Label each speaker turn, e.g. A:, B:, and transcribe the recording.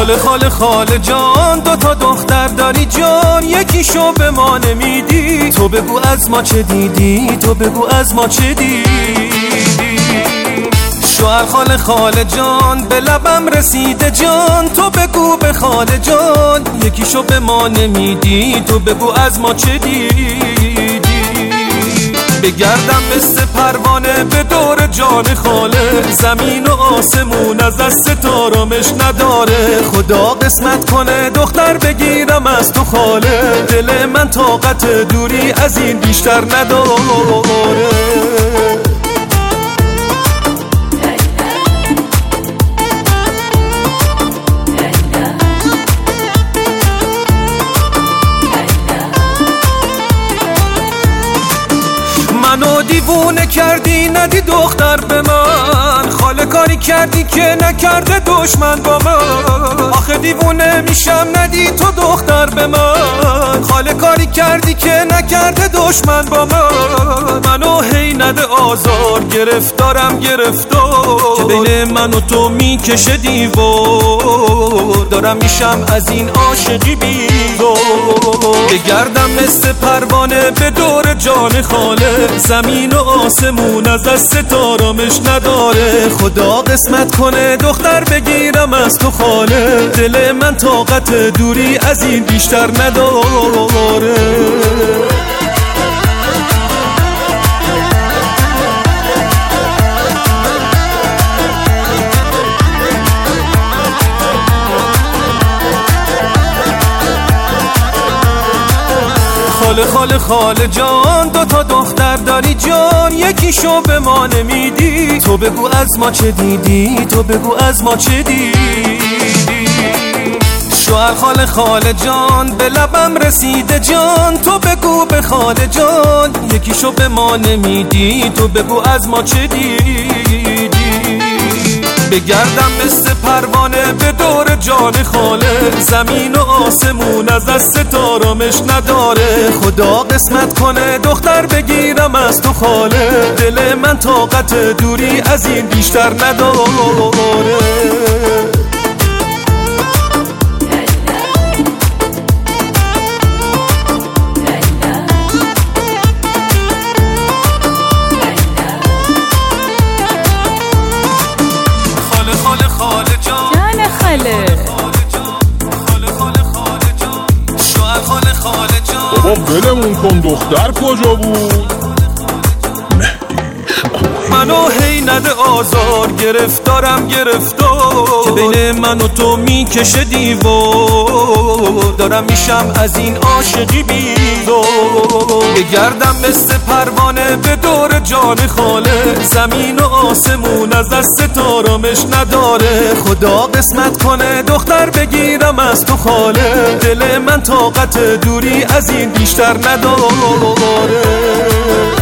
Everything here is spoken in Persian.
A: خاله خاله خاله جان، دوتا دختر داری جان، یکیشو به ما نمیدی. تو بگو از ما چه دیدی، تو بگو از ما چه دیدی. شوهر خاله خاله جان، به لبم رسیده جان، تو بگو به خاله جان، یکیشو به ما نمیدی. تو بگو از ما چه دیدی. بگردم مثل پروانه به دور جان خاله، زمین و آسمون از دست ستارامش نداره. خدا قسمت کنه دختر بگیرم از تو خاله، دل من طاقت دوری از این بیشتر نداره. منو دیوونه کردی ندی دختر به من، خاله کاری کردی که نکرده دشمن با من. آخه دیوونه میشم ندی تو دختر به من، خاله کاری کردی که نکرده دشمن با من. منو هی نده آزار، گرفتارم گرفتار، که بین من و تو میکشه دیوار. دارم میشم از این عاشقی بیزار. بگردم مثل پروانه به دور جان خاله، زمین و آسمون از دست ستارامش نداره. خدا قسمت کنه دختر بگیرم از تو خاله، دل من طاقت دوری از این بیشتر نداره. خاله خاله خاله جان، دوتا دختر داری جان، یکیشو به ما نمیدی. تو بگو از ما چه دیدی، تو بگو از ما چه دیدی. شوهر خاله خاله جان، به لبم رسیده جان، تو بگو به خاله جان، یکیشو به ما نمیدی. تو بگو از ما چه دیدی. بگردم مثل پروانه به دور جان خاله، زمین و آسمون از دست ستارامش نداره. خدا قسمت کنه دختر بگیرم از تو خاله، دل من طاقت دوری از این بیشتر نداره.
B: بابا ولمون کن، دختر کجا بود؟
A: منو هی نده آزار، گرفتارم گرفتار، که بین من و تو میکشه دیوار. دارم میشم از این عاشقی بیزار. بگردم مثل پروانه به دور جان خاله، زمین و آسمون از دست ستارامش نداره. خدا قسمت کنه دختر بگیرم از تو خاله، دل من طاقت دوری از این بیشتر نداره.